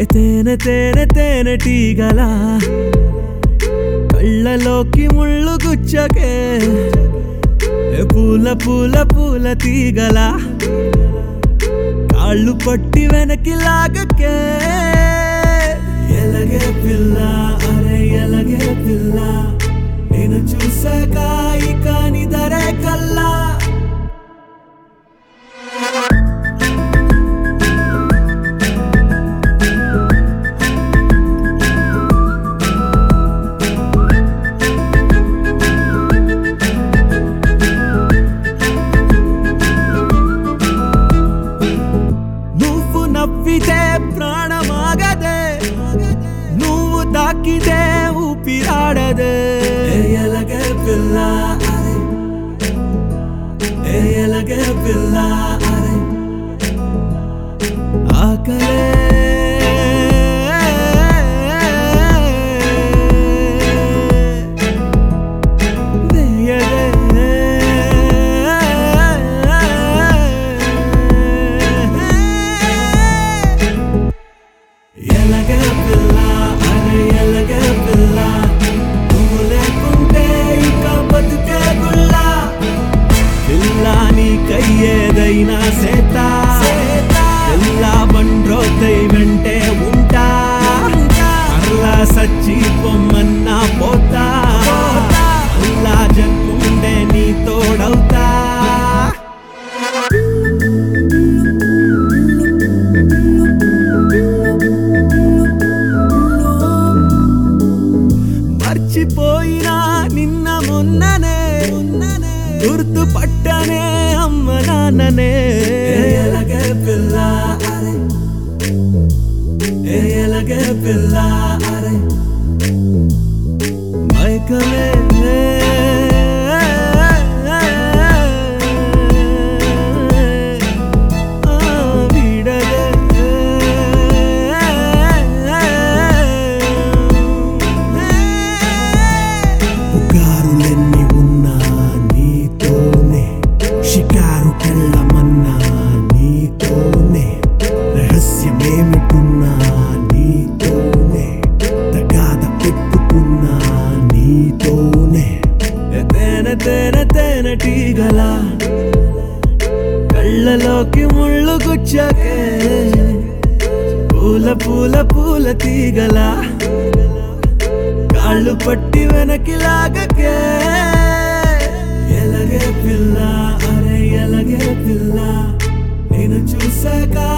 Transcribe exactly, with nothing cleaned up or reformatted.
తేనె తేనె తేనె టీగలా కళ్ళలోకి ముళ్ళు గుచ్చకే పూల పూల పూల తీగలా కాళ్ళు పట్టి వెనక్కి లాగకే ఎలగే పిల్ల అరే ఎలగే పిల్ల నేను చూసాక ఇక నిదరే కల్లా నవ్వితే ప్రాణమాగదే నువ్వు దాకితే ఊపిరాడదే ఎలగే పిల్ల అరే ఎలగే పిల్ల అరే ఆకలే ఎలగే పిల్ల అరే ఎలగే పిల్ల నువ్వు లేకుంటే ఇక బతుకే గుల్లా పిల్ల నీకయ్యేదైనా సేత పిల్ల బండ్రోతై వెంటే ఉంటా అల్లా సచ్చి పొమ్మన్నా పోతా అల్లా జన్ముండే నీ తోడవుతా మర్చిపోయినా నిన్న మొన్ననే గుర్తు పట్టనే అమ్మ నాన్ననే ఎలగే పిల్ల అరే ఎలగే పిల్ల అరే మైకమే పుకారులెన్ని ఉన్నా నీతోనే షికారు కెళ్ళమన్నా నీతోనే రహస్యమేమిటున్నా నీతోనే తగాద పెట్టుకున్నా నీతోనే తేనె తేనె తేనె టీగలా కళ్ళలోకి ముళ్ళు గుచ్చకే పూల పూల పూల తీగలా కాళ్ళు పట్టి వెనక్కి లాగకే ఎలగే పిల్ల అరే ఎలగే పిల్ల నేను చూసాక